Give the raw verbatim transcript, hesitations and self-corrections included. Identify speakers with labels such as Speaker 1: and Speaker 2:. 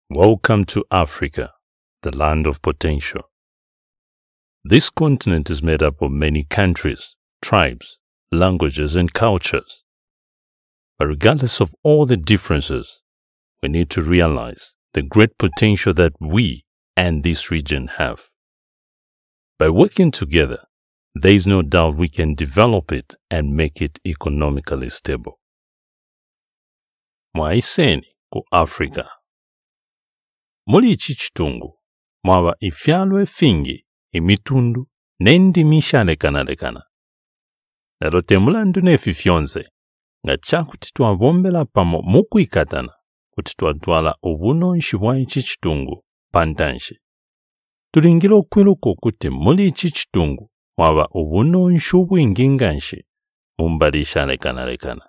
Speaker 1: Welcome to Africa, the land of potential. This continent is made up of many countries, tribes, languages, and cultures. But regardless of all the differences, we need to realize the great potential that we and this region have. By working together, there is no doubt we can develop it and make it economically stable. Mwaiseni ku Africa. Muli ichi chitungu, mwaba ifyalo efingi, imitundu, n'endimi ishalekana-lekana. Lero temulandu n'efifyonse, nga chakuti twabombela pamo mukwikatana, kuti twatwala obunonshi bwa ichi chitungu pantanshi. Tulingira okwiluka kuti muli ichi chitungu, mwaba obunonshi obwinginganshi, mumbali ishalekana-lekana.